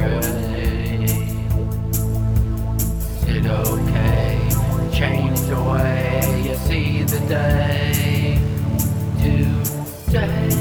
Is it okay to change the way you see the day today?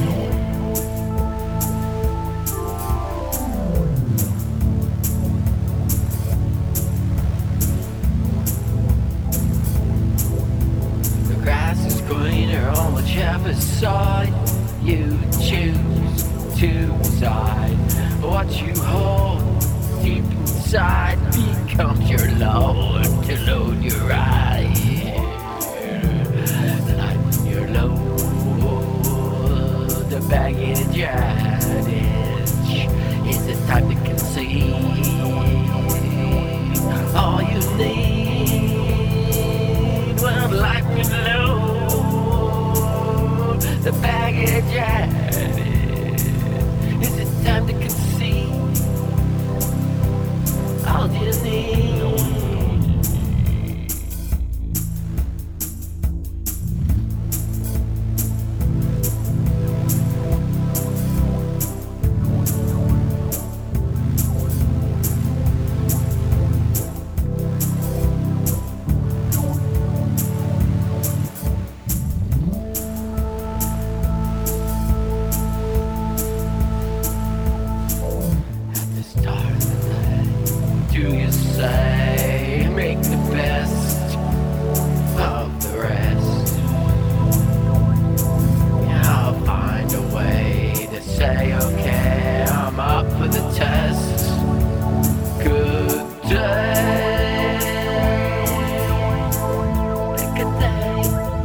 The grass is greener on whichever side you choose to reside. What you hold deep inside becomes your load to load your ride. Like your load, the baggage adage is the type that can see all you need. Well, like your load, the baggage adage is the time that can see all you need. Do you say, make the best of the rest? I'll find a way to say, okay, I'm up for the test. Good day. Good day.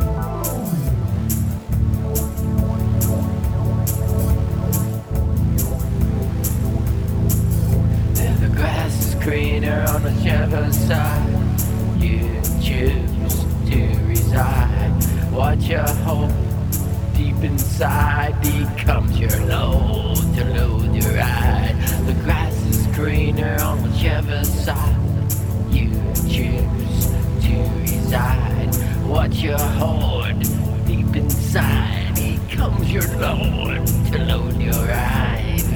The grass is greener on whichever side you choose to reside. What you hold deep inside becomes your load to load your ride. The grass is greener on whichever side you choose to reside. What you hold deep inside becomes your load to load your ride.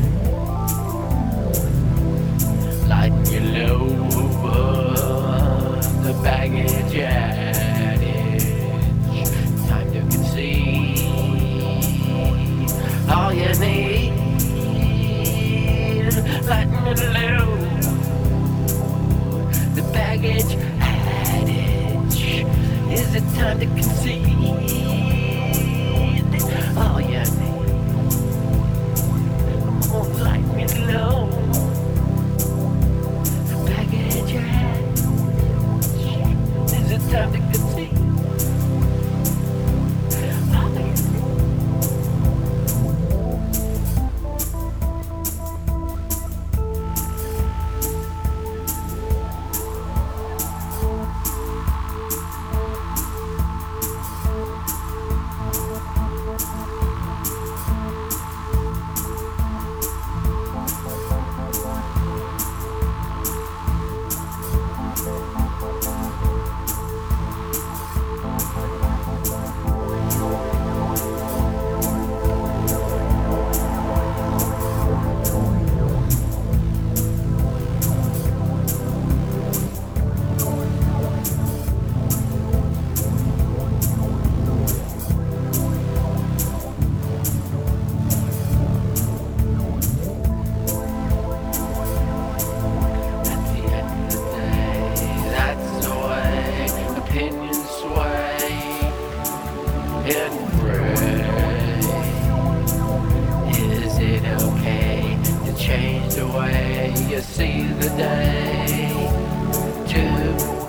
Like your load, the baggage adage, time to conceive all you need. Like your load, the baggage adage is it time to conceive all you need. Oh, like your load. Is it time to conceive? And pray. Is it okay to change the way you see the day? To